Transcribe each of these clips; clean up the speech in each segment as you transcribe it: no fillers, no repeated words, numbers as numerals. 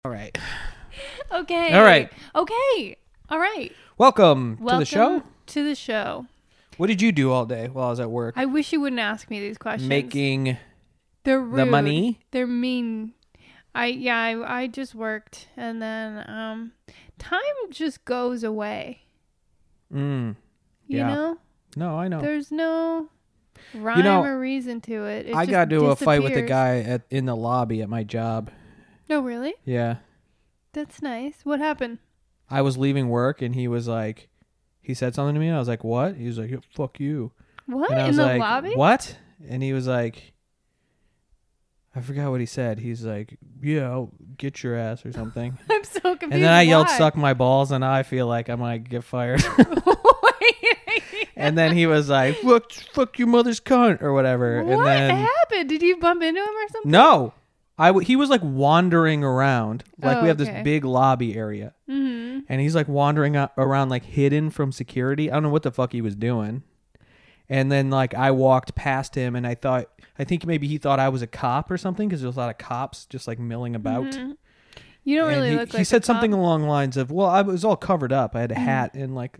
All right. Okay. All right. Okay. All right. Welcome to the show. To the show. What did you do all day while I was at work? I wish you wouldn't ask me these questions. Making They're rude. the money? They're mean. I just worked, and then time just goes away. Yeah. You know? No, I know. There's no rhyme or reason to it. I got into a fight with the guy in the lobby at my job. Oh, really? Yeah. That's nice. What happened? I was leaving work and he was like, he said something to me and I was like, what? He was like, fuck you. What? And I In was the like, lobby? What? And he was like, I forgot what he said. He's like, yeah, I'll get your ass or something. I'm so confused. And then I yelled, Why? suck my balls, and I feel like I might get fired. Wait. And then he was like, fuck your mother's cunt or whatever. What and then, happened? Did you bump into him or something? No. He was like wandering around. Like we have okay. this big lobby area. Mm-hmm. And he's like wandering around like hidden from security. I don't know what the fuck he was doing. And then like I walked past him and I think maybe he thought I was a cop or something because there's a lot of cops just like milling about. Mm-hmm. You don't really look like he said a something cop. along the lines of, well, I was all covered up. I had a hat and like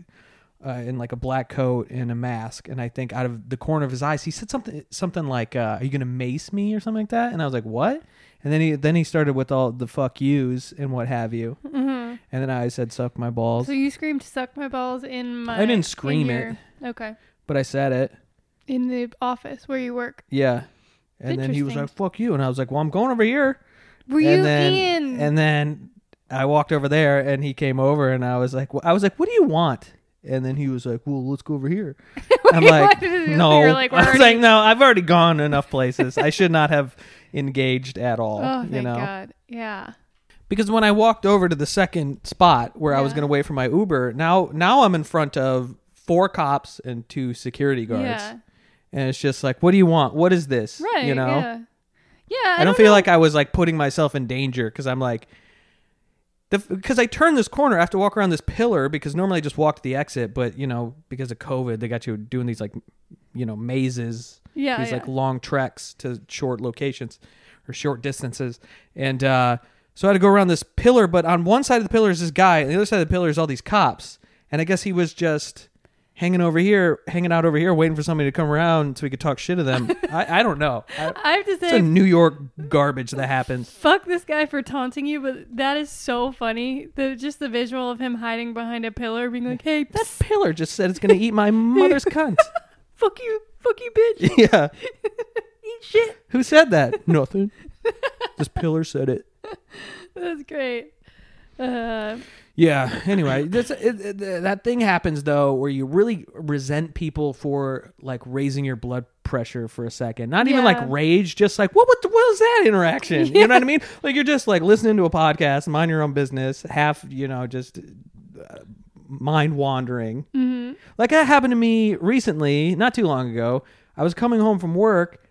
a black coat and a mask. And I think out of the corner of his eyes, he said something like, are you going to mace me or something like that? And I was like, what? And then he started with all the fuck yous and what have you. Mm-hmm. And then I said, suck my balls. So you screamed, suck my balls in my... I didn't scream it. Okay. But I said it. In the office where you work. Yeah. And then he was like, fuck you. And I was like, well, I'm going over here. Were you in? And then I walked over there and he came over and I was like, what do you want? And then he was like, well, let's go over here. I'm like, no. I was like, no, I've already gone enough places. I should not have engaged at all. Oh, thank God. Yeah. Because when I walked over to the second spot where I was going to wait for my Uber, now I'm in front of 4 cops and 2 security guards. Yeah. And it's just like, what do you want? What is this? Right. You know? Yeah. Yeah. I don't feel like I was like putting myself in danger because I'm like, because I turned this corner, I have to walk around this pillar because normally I just walk to the exit, but you know, because of COVID, they got you doing these like, you know, mazes, these like long treks to short locations or short distances. And so I had to go around this pillar, but on one side of the pillar is this guy, and the other side of the pillar is all these cops. And I guess he was just hanging out over here, waiting for somebody to come around so we could talk shit to them. I don't know. I have to say, it's a New York garbage that happens. Fuck this guy for taunting you, but that is so funny. Just the visual of him hiding behind a pillar, being like, "Hey, that pillar just said it's gonna eat my mother's cunt." fuck you, bitch. Yeah. Eat shit. Who said that? Nothing. This pillar said it. That's great. Yeah. Anyway, that thing happens though, where you really resent people for like raising your blood pressure for a second. Not even like rage, just like what was that interaction? You know what I mean? Like you're just like listening to a podcast, mind your own business, half just mind wandering. Mm-hmm. Like that happened to me recently, not too long ago. I was coming home from work.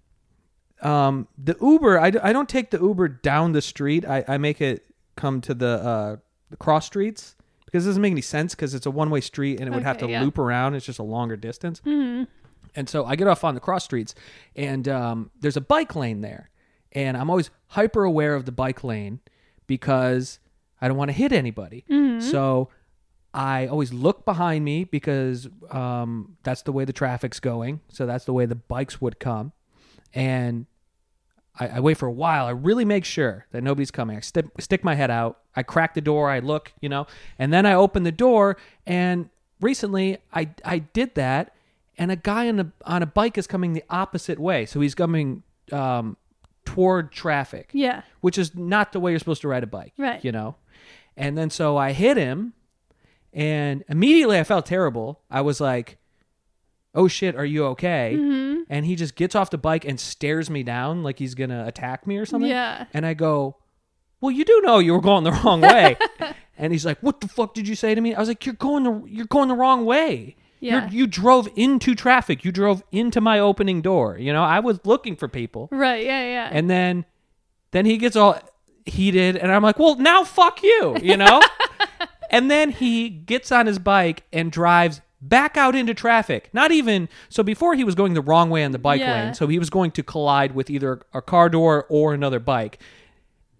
The Uber, I don't take the Uber down the street. I make it come to the cross streets because it doesn't make any sense because it's a one-way street and it would have to loop around. It's just a longer distance. Mm-hmm. And so I get off on the cross streets and there's a bike lane there. And I'm always hyper aware of the bike lane because I don't want to hit anybody. Mm-hmm. So I always look behind me because that's the way the traffic's going. So that's the way the bikes would come. And I wait for a while. I really make sure that nobody's coming. I stick my head out. I crack the door. I look, and then I open the door. And recently I did that. And a guy on a bike is coming the opposite way. So he's coming toward traffic. Yeah. Which is not the way you're supposed to ride a bike. Right. And then so I hit him. And immediately I felt terrible. I was like, oh shit, are you okay? Mm-hmm. And he just gets off the bike and stares me down like he's going to attack me or something. Yeah. And I go, well, you do know you were going the wrong way. And he's like, what the fuck did you say to me? I was like, you're going the wrong way. Yeah. You drove into traffic. You drove into my opening door. I was looking for people. Right. Yeah. Yeah. And then he gets all heated and I'm like, well, now fuck you, And then he gets on his bike and drives back out into traffic. Not even, so before he was going the wrong way on the bike lane, so he was going to collide with either a car door or another bike.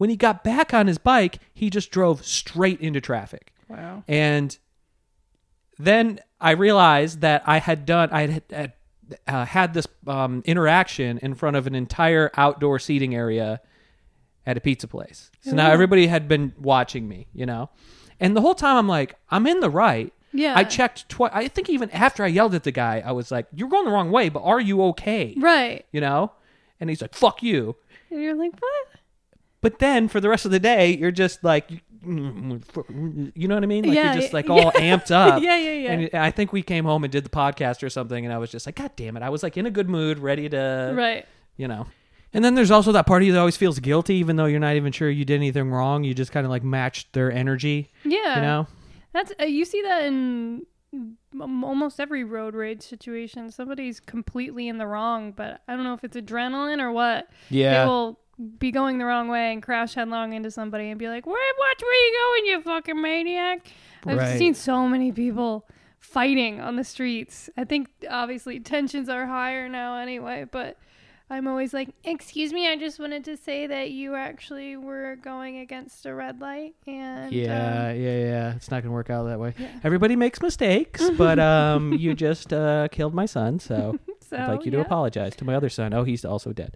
When he got back on his bike, he just drove straight into traffic. Wow. And then I realized that I had had this interaction in front of an entire outdoor seating area at a pizza place. So now everybody had been watching me, you know? And the whole time I'm like, I'm in the right. Yeah. I checked twice. I think even after I yelled at the guy, I was like, you're going the wrong way, but are you okay? Right. You know? And he's like, fuck you. And you're like, what? But then for the rest of the day, you're just like, you know what I mean? Like you're just like all amped up. Yeah. And I think we came home and did the podcast or something, and I was just like, God damn it. I was like in a good mood, ready to, right. You know. And then there's also that party that always feels guilty, even though you're not even sure you did anything wrong. You just kind of like matched their energy. Yeah. You know? That's you see that in almost every road rage situation. Somebody's completely in the wrong, but I don't know if it's adrenaline or what. Yeah. They will be going the wrong way and crash headlong into somebody and be like, watch where you going, you fucking maniac. I've seen so many people fighting on the streets. I think obviously tensions are higher now anyway, but I'm always like, excuse me, I just wanted to say that you actually were going against a red light. And yeah. It's not going to work out that way. Yeah. Everybody makes mistakes, but you just killed my son, so I'd like you to apologize to my other son. Oh, he's also dead.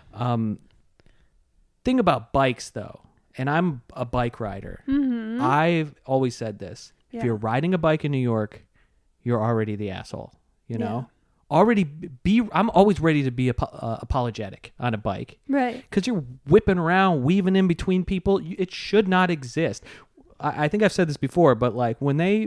Thing about bikes, though, and I'm a bike rider. Mm-hmm. I've always said this. Yeah. If you're riding a bike in New York, you're already the asshole, you know? I'm always ready to be apologetic on a bike. Right. Because you're whipping around, weaving in between people. It should not exist. I think I've said this before, but like when they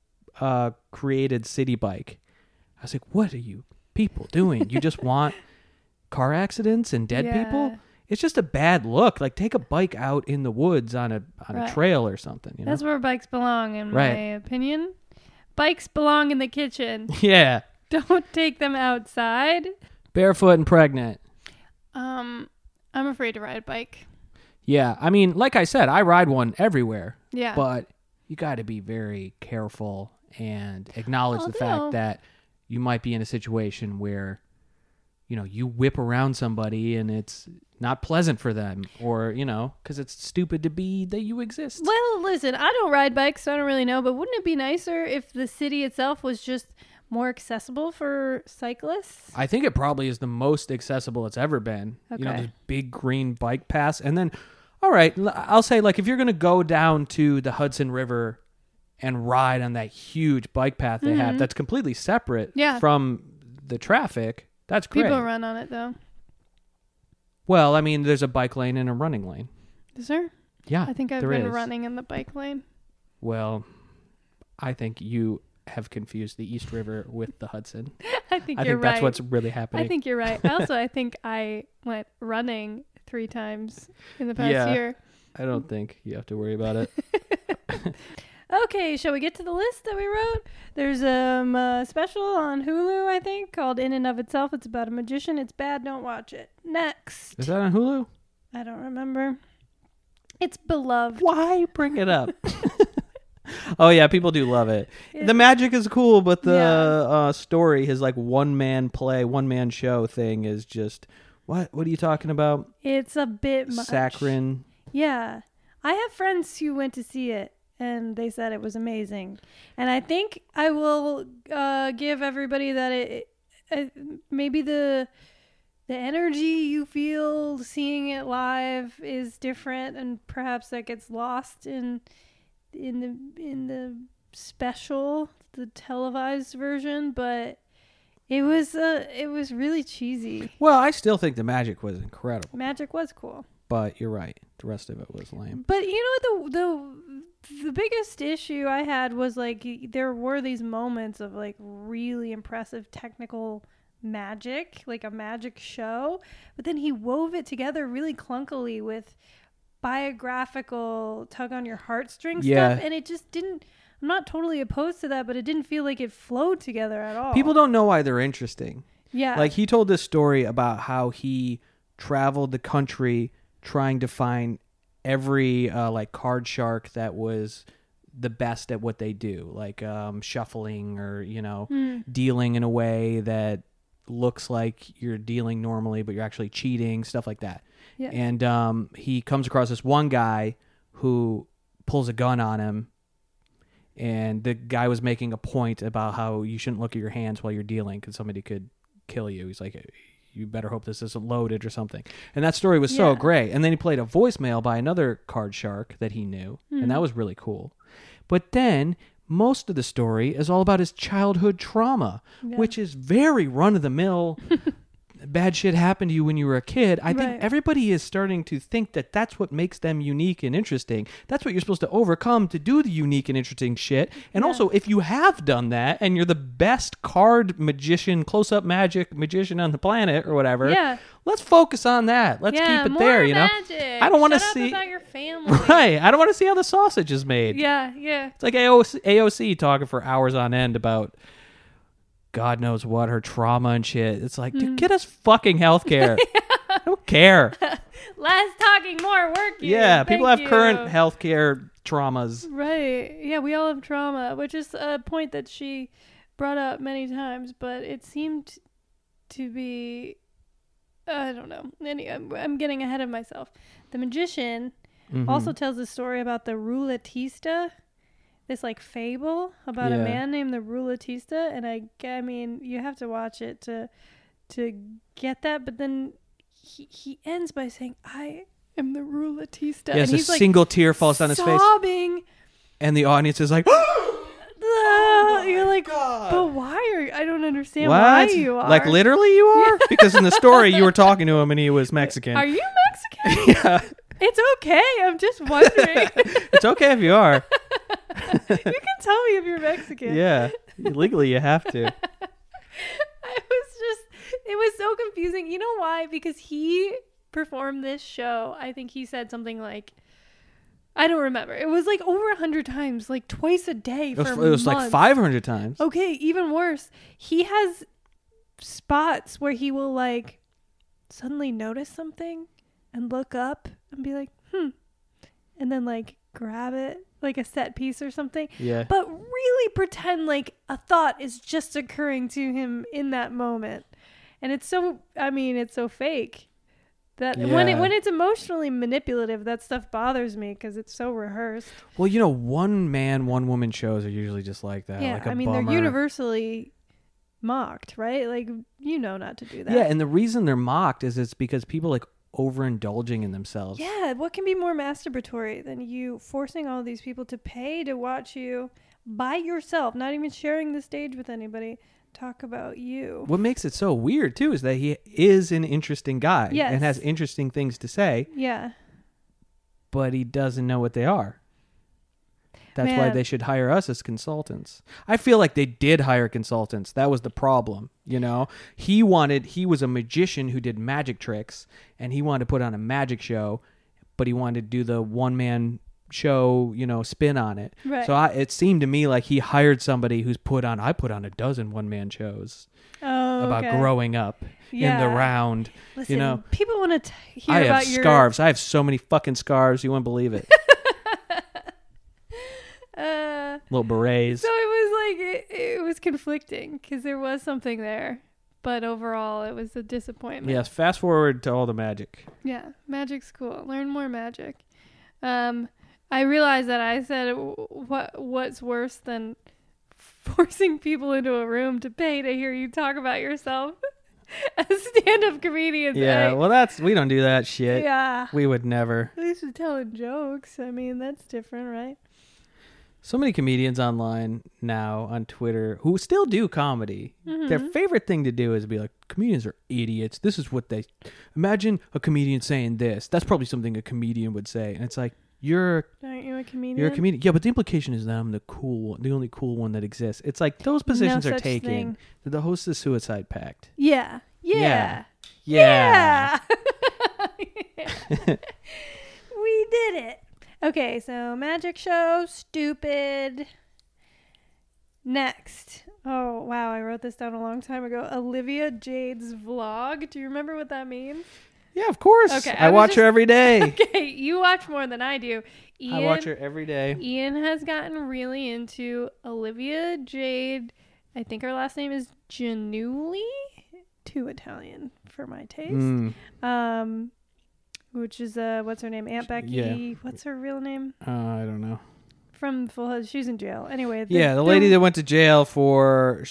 created City Bike, I was like, what are you people doing? You just want car accidents and dead people? It's just a bad look. Like, take a bike out in the woods on a trail or something. You know? That's where bikes belong, in my opinion. Bikes belong in the kitchen. Yeah. Don't take them outside. Barefoot and pregnant. I'm afraid to ride a bike. Yeah. I mean, like I said, I ride one everywhere. Yeah. But you got to be very careful and acknowledge the fact that you might be in a situation where, you know, you whip around somebody and it's not pleasant for them, or, you know, because it's stupid to be that you exist. Well, listen, I don't ride bikes, so I don't really know, but wouldn't it be nicer if the city itself was just more accessible for cyclists? I think it probably is the most accessible it's ever been. Okay. You know, this big green bike paths. And then, all right, I'll say, like, if you're going to go down to the Hudson River and ride on that huge bike path they have, that's completely separate from the traffic. That's great. People run on it, though. Well, I mean, there's a bike lane and a running lane. Is there? Yeah, I think I've been running in the bike lane. Well, I think you have confused the East River with the Hudson. I think you're right. I think that's what's really happening. I think you're right. Also, I think I went running 3 times in the past year. I don't think you have to worry about it. Okay, shall we get to the list that we wrote? There's a special on Hulu, I think, called In and of Itself. It's about a magician. It's bad. Don't watch it. Next. Is that on Hulu? I don't remember. It's beloved. Why bring it up? Oh, yeah, people do love it. The magic is cool, but the story, his like one-man play, one-man show thing is just, what are you talking about? It's a bit much. Saccharine. Yeah. I have friends who went to see it, and they said it was amazing. And I think I will give everybody that maybe the energy you feel seeing it live is different, and perhaps that gets lost in the special, the televised version, but it was really cheesy. Well, I still think the magic was incredible. Magic was cool. But you're right. The rest of it was lame. But you know, the biggest issue I had was like there were these moments of like really impressive technical magic, like a magic show, but then he wove it together really clunkily with biographical tug on your heartstrings stuff, and it just didn't. I'm not totally opposed to that, but it didn't feel like it flowed together at all. People don't know why they're interesting. Yeah. Like he told this story about how he traveled the country trying to find every like card shark that was the best at what they do, like shuffling or, you know, dealing in a way that looks like you're dealing normally, but you're actually cheating, stuff like that. Yeah. And he comes across this one guy who pulls a gun on him. And the guy was making a point about how you shouldn't look at your hands while you're dealing because somebody could kill you. He's like, you better hope this isn't loaded or something. And that story was so great. And then he played a voicemail by another card shark that he knew. And that was really cool. But then most of the story is all about his childhood trauma, which is very run-of-the-mill. Bad shit happened to you when you were a kid. I think everybody is starting to think that that's what makes them unique and interesting. That's what you're supposed to overcome to do the unique and interesting shit. And also, if you have done that and you're the best card magician, close-up magic magician on the planet or whatever, let's focus on that. Let's keep it there, you know? Magic. I don't want to see about your family. Right. I don't want to see how the sausage is made. Yeah. It's like AOC talking for hours on end about God knows what, her trauma and shit. It's like, dude, get us fucking healthcare. I don't care. Less talking, more working. Yeah, people have current healthcare traumas. Right. Yeah, we all have trauma, which is a point that she brought up many times, but it seemed to be, I don't know. I'm getting ahead of myself. The magician also tells a story about the Ruletista. This like fable about a man named the Ruletista, and I mean you have to watch it to get that. But then he ends by saying, "I am the Ruletista." Yes, and he's a single tear falls down his face, sobbing, and the audience is like, "You're like, God. But why are I don't understand why you are like literally you are because in the story you were talking to him and he was Mexican. Are you Mexican? Yeah, it's okay. I'm just wondering. It's okay if you are. You can tell me if you're Mexican. Yeah, legally you have to. It was so confusing. You know why? Because he performed this show. I think he said something like, I don't remember. It was like over 100 times, like twice a day for months. It was like 500 times. Okay, even worse. He has spots where he will like suddenly notice something and look up and be like, and then like grab it like a set piece or something. Yeah. But really pretend like a thought is just occurring to him in that moment. And it's so fake that when it's emotionally manipulative, that stuff bothers me because it's so rehearsed. Well, you know, one man, one woman shows are usually just like that. Yeah, like a I mean, bummer. they're universally mocked, right? Like, you know not to do that. Yeah, and the reason they're mocked is it's because people like overindulging in themselves. Yeah, what can be more masturbatory than you forcing all these people to pay to watch you by yourself, not even sharing the stage with anybody, talk about you? What makes it so weird too is that he is an interesting guy and has interesting things to say. Yeah. But he doesn't know what they are. That's why they should hire us as consultants. I feel like they did hire consultants. That was the problem, you know? He was a magician who did magic tricks, and he wanted to put on a magic show, but he wanted to do the one-man show, you know, spin on it. Right. So it seemed to me like he hired somebody who's put on a dozen one-man shows about growing up in the round. Listen, you know, people want to hear about your... I have scarves. I have so many fucking scarves. You wouldn't believe it. Little berets. So it was like it was conflicting because there was something there, but overall it was a disappointment. Yes, fast forward to all the magic. Yeah, magic's cool. Learn more magic. I realized that I said what's worse than forcing people into a room to pay to hear you talk about yourself as stand-up comedians. Yeah, well, we don't do that shit. Yeah, we would never. At least we're telling jokes. I mean, that's different, right? So many comedians online now on Twitter who still do comedy. Mm-hmm. Their favorite thing to do is be like, comedians are idiots. This is what they... Imagine a comedian saying this. That's probably something a comedian would say. And it's like, aren't you a comedian? You're a comedian. Yeah, but the implication is that I'm the cool one, the only cool one that exists. It's like those positions are taken. Thing. The host of Suicide Pact. Yeah. Yeah. Yeah. We did it. Okay, so magic show, stupid. Next. Oh, wow, I wrote this down a long time ago. Olivia Jade's vlog. Do you remember what that means? Yeah, of course. Okay, I watch her every day. Okay, you watch more than I do. I watch her every day. Ian has gotten really into Olivia Jade. I think her last name is Giannulli. Too Italian for my taste. which is what's her name? Aunt Becky. Yeah. What's her real name? I don't know. From Full House. She's in jail. Anyway. The lady that went to jail for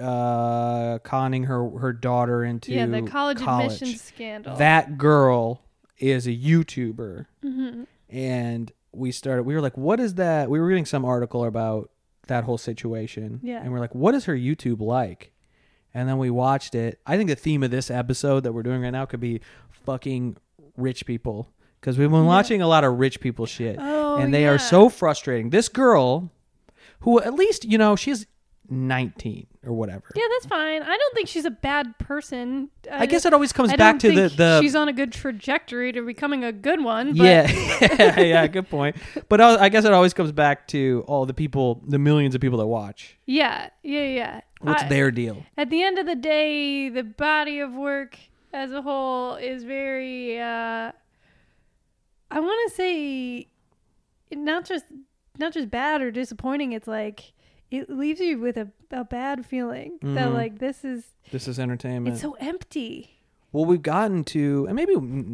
conning her daughter into the college admissions scandal. That girl is a YouTuber. Mm-hmm. And we were like, what is that? We were reading some article about that whole situation. Yeah. And we're like, what is her YouTube like? And then we watched it. I think the theme of this episode that we're doing right now could be fucking rich people. Because we've been watching a lot of rich people shit. Oh, and they are so frustrating. This girl, who at least, she's 19 or whatever. Yeah, that's fine. I don't think she's a bad person. I guess it always comes back to the she's on a good trajectory to becoming a good one. But. Yeah, good point. But I guess it always comes back to all the people, the millions of people that watch. Yeah. What's their deal? At the end of the day, the body of work as a whole is very, I want to say, not just bad or disappointing. It's like, it leaves you with a bad feeling that like this is entertainment. It's so empty. Well, we've gotten to, and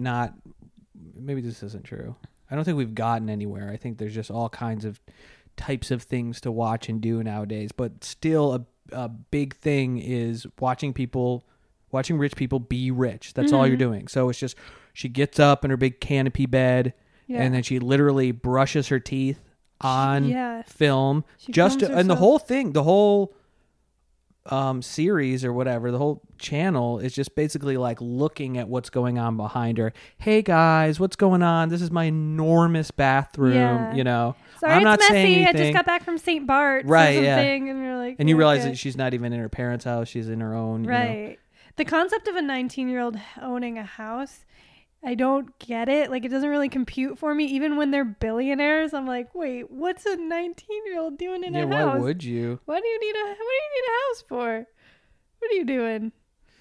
maybe this isn't true. I don't think we've gotten anywhere. I think there's just all kinds of types of things to watch and do nowadays. But still, a big thing is watching rich people be rich. That's all you're doing. So it's just, she gets up in her big canopy bed, and then she literally brushes her teeth on film. And the whole thing, the whole series or whatever, the whole channel is just basically like looking at what's going on behind her. Hey guys, what's going on? This is my enormous bathroom. Sorry, I'm not messy. saying anything. I just got back from St. Bart's right? or Yeah, and you're like, and you realize that she's not even in her parents' house; she's in her own. Right. The concept of a 19-year-old owning a house, I don't get it. Like, it doesn't really compute for me. Even when they're billionaires, I'm like, wait, what's a 19-year-old doing in a house? Yeah, why would you? What do you need a house for? What are you doing?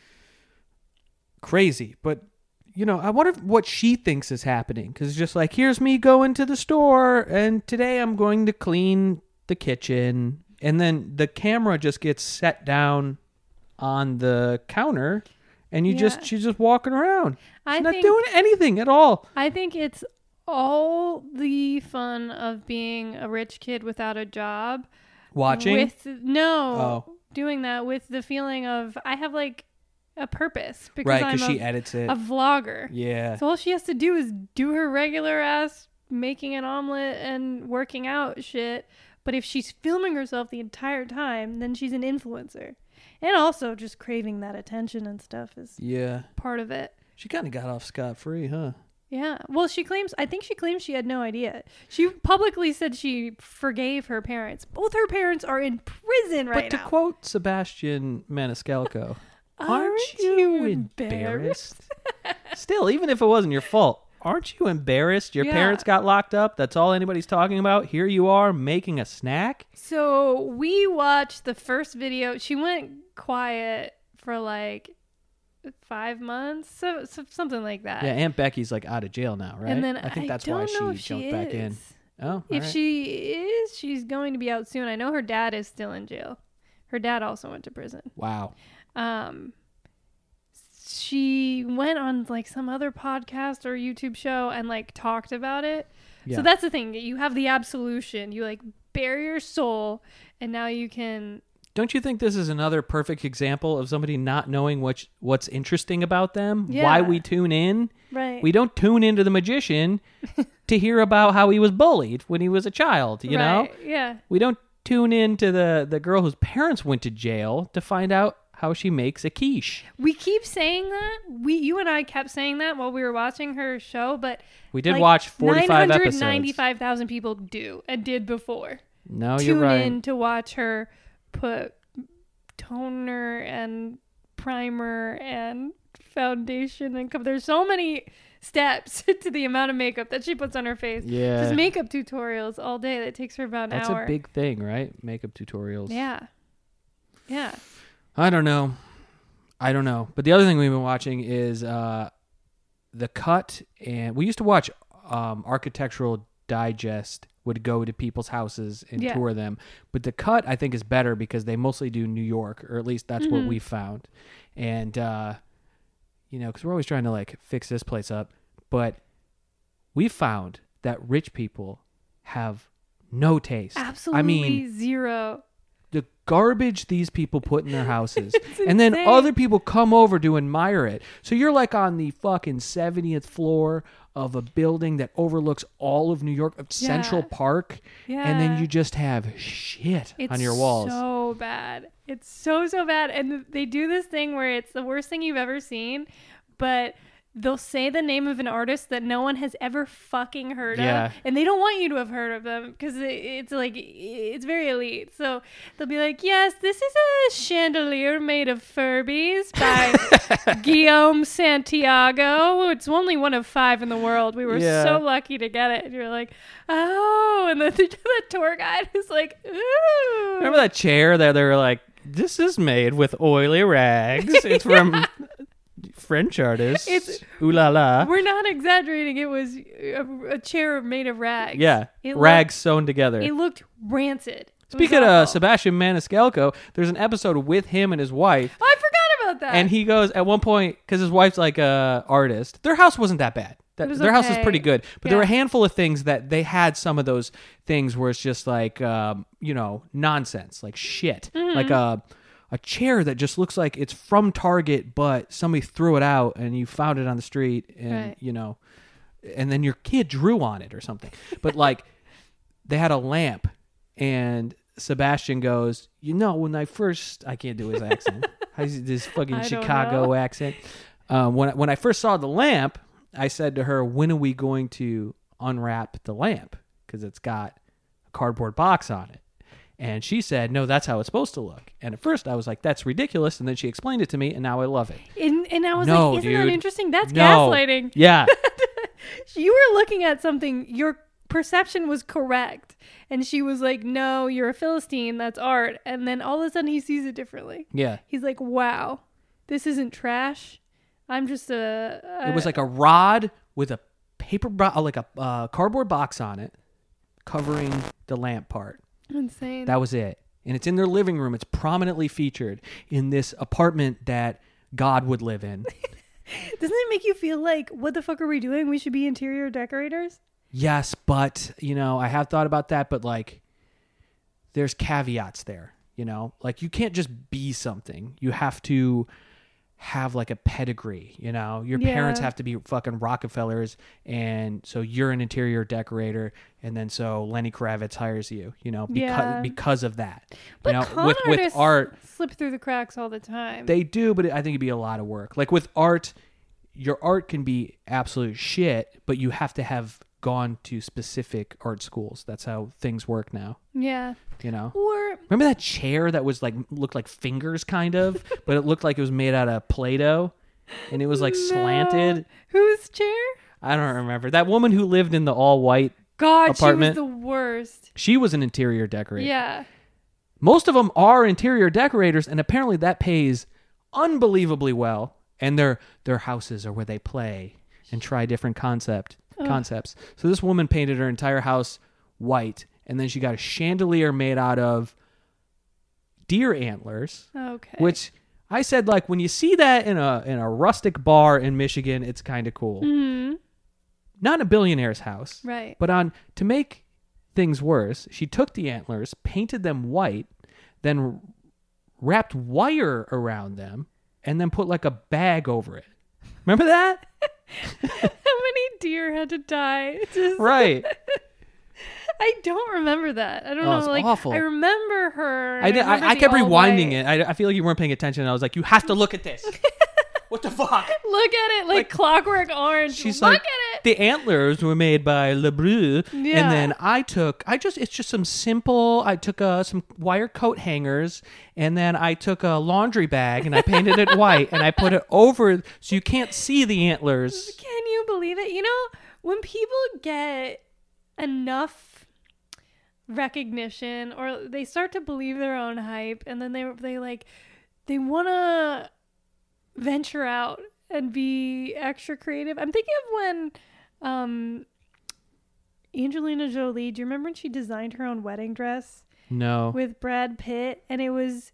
Crazy, but I wonder what she thinks is happening, because it's just like, here's me going to the store, and today I'm going to clean the kitchen, and then the camera just gets set down on the counter. And she's just walking around. She's not doing anything at all. I think it's all the fun of being a rich kid without a job. Watching? Doing that with the feeling of, I have like a purpose. Because she edits it. A vlogger. Yeah. So all she has to do is do her regular ass making an omelet and working out shit. But if she's filming herself the entire time, then she's an influencer. And also just craving that attention and stuff is part of it. She kind of got off scot-free, huh? Yeah. Well, I think she claims she had no idea. She publicly said she forgave her parents. Both her parents are in prison right now. But to quote Sebastian Maniscalco, aren't you embarrassed? Still, even if it wasn't your fault, aren't you embarrassed? Your parents got locked up. That's all anybody's talking about. Here you are making a snack. So we watched the first video. She went quiet for like 5 months, so something like that. Yeah, Aunt Becky's like out of jail now, right? And then I think that's why she jumped back in. Oh, if she is, she's going to be out soon. I know her dad is still in jail. Her dad also went to prison. Wow. She went on like some other podcast or YouTube show and like talked about it. Yeah. So that's the thing. You have the absolution. You like bare your soul, and now you can. Don't you think this is another perfect example of somebody not knowing what's interesting about them? Yeah. Why we tune in? Right. We don't tune into the magician to hear about how he was bullied when he was a child, you know? Yeah. We don't tune into the girl whose parents went to jail to find out how she makes a quiche. We keep saying that. You and I kept saying that while we were watching her show, but we did watch 45 episodes. 995,000 people did before. No, you're right. Tune in to watch her put toner and primer and foundation and there's so many steps to the amount of makeup that she puts on her face. Yeah. Just makeup tutorials all day. That takes her about an hour. That's a big thing, right? Makeup tutorials. Yeah. Yeah. I don't know. But the other thing we've been watching is The Cut. And we used to watch Architectural Digest would go to people's houses and tour them. But The Cut, I think, is better because they mostly do New York, or at least that's what we found. And, because we're always trying to, like, fix this place up. But we found that rich people have no taste. Absolutely, I mean, zero. The garbage these people put in their houses. And insane. then other people come over to admire it. So you're like on the fucking 70th floor of a building that overlooks all of New York, of Central Park. Yeah. And then you just have shit on your walls. It's so bad. It's so bad. And they do this thing where it's the worst thing you've ever seen, but they'll say the name of an artist that no one has ever fucking heard of. And they don't want you to have heard of them because it's like, it's very elite. So they'll be like, yes, this is a chandelier made of Furbies by Guillaume Santiago. It's only one of 5 in the world. We were so lucky to get it. And you're like, oh. And then the tour guide is like, ooh. Remember that chair that they were like, this is made with oily rags. It's from... French artist. It's ooh la la. We're not exaggerating. It was a chair made of rags. Yeah, rags sewn together. It looked rancid. Speaking of Sebastian Maniscalco, there's an episode with him and his wife. Oh, I forgot about that. And he goes at one point, because his wife's like a artist. Their house wasn't that bad. Their house was pretty good. But there were a handful of things that they had some of those things where it's just like, nonsense, like shit. Mm-hmm. Like a chair that just looks like it's from Target, but somebody threw it out and you found it on the street and, and then your kid drew on it or something. But like they had a lamp and Sebastian goes, when I can't do his accent. This fucking Chicago accent. When I first saw the lamp, I said to her, when are we going to unwrap the lamp? Because it's got a cardboard box on it. And she said, no, that's how it's supposed to look. And at first I was like, that's ridiculous. And then she explained it to me and now I love it. And I was like, isn't that interesting? That's gaslighting. Yeah. You were looking at something, your perception was correct. And she was like, no, you're a Philistine. That's art. And then all of a sudden he sees it differently. Yeah. He's like, wow, this isn't trash. I'm just it was like a rod with a a cardboard box on it covering the lamp part. Insane. That was it. And it's in their living room. It's prominently featured in this apartment that God would live in. Doesn't it make you feel like, what the fuck are we doing? We should be interior decorators? Yes, but, I have thought about that, but like, there's caveats there, Like, you can't just be something. You have to have like a pedigree, your parents have to be fucking Rockefellers, and so you're an interior decorator, and then so Lenny Kravitz hires you, because of that. But with art, slip through the cracks all the time. They do, but I think it'd be a lot of work. Like with art, your art can be absolute shit, but you have to have gone to specific art schools. That's how things work now. Yeah. Or remember that chair that was like looked like fingers kind of, but it looked like it was made out of Play-Doh and it was like slanted. Whose chair? I don't remember. That woman who lived in the all white apartment. She was the worst. She was an interior decorator. Yeah. Most of them are interior decorators, and apparently that pays unbelievably well. And their houses are where they play and try different concepts. So this woman painted her entire house white, and then she got a chandelier made out of deer antlers. Okay. Which I said, like, when you see that in a rustic bar in Michigan, it's kind of cool. Mm-hmm. Not in a billionaire's house. Right. But to make things worse, she took the antlers, painted them white, then wrapped wire around them, and then put like a bag over it. Remember that? How many deer had to die? Right. I don't remember that. I don't know. It's like awful. I remember her. I kept rewinding it. I feel like you weren't paying attention. I was like, you have to look at this. What the fuck? Look at it like Clockwork Orange. She's look like, at it. The antlers were made by Lebrun. Yeah. And then it's just some simple, I took some wire coat hangers, and then I took a laundry bag and I painted it white and I put it over so you can't see the antlers. Can you believe it? When people get enough recognition or they start to believe their own hype, and then they want to venture out and be extra creative. I'm thinking of when Angelina Jolie, do you remember when she designed her own wedding dress? No. With Brad Pitt, and it was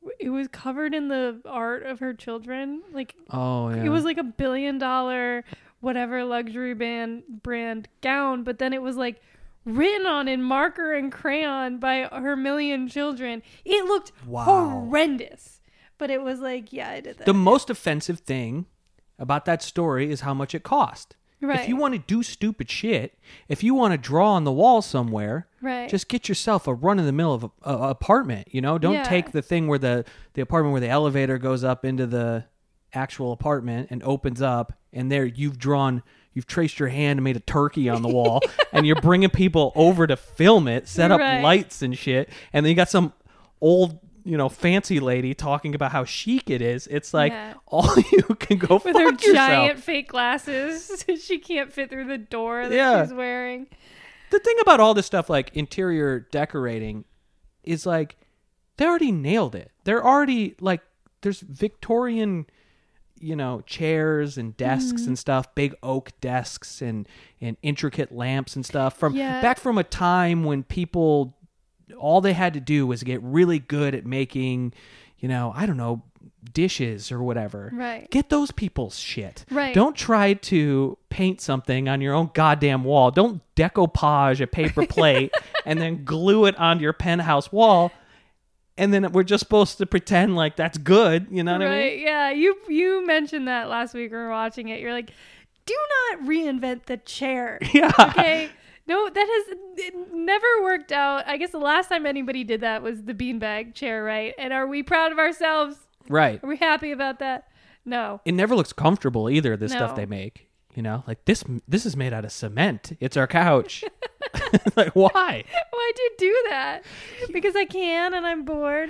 covered in the art of her children. Like, oh yeah, it was like $1 billion whatever luxury brand gown, but then it was like written on in marker and crayon by her million children. It looked horrendous, but it was like, yeah, I did that. The most offensive thing about that story is how much it cost. Right. If you want to do stupid shit, if you want to draw on the wall somewhere, right, just get yourself a run-in-the-mill of a apartment, you know? Don't take the thing where the apartment where the elevator goes up into the actual apartment and opens up, and there you've traced your hand and made a turkey on the wall, and you're bringing people over to film it, set up lights and shit, and then you got some old, you know, fancy lady talking about how chic it is. It's like, all you can go with fuck her yourself. giant fake glasses. She can't fit through the door that she's wearing. The thing about all this stuff, like interior decorating, is like, they already nailed it. They're already like, there's Victorian, you know, chairs and desks and stuff, big oak desks and intricate lamps and stuff from back from a time when people, all they had to do was get really good at making, you know, I don't know, dishes or whatever. Right. Get those people's shit. Right. Don't try to paint something on your own goddamn wall. Don't decoupage a paper plate and then glue it onto your penthouse wall. And then we're just supposed to pretend like that's good. You know what I mean? Yeah. You mentioned that last week we were watching it. You're like, do not reinvent the chair. Yeah. Okay. No, it never worked out. I guess the last time anybody did that was the beanbag chair, right? And are we proud of ourselves? Right. Are we happy about that? No. It never looks comfortable either, the stuff they make. You know, like this is made out of cement. It's our couch. Like, why? Why'd you do that? Because I can and I'm bored.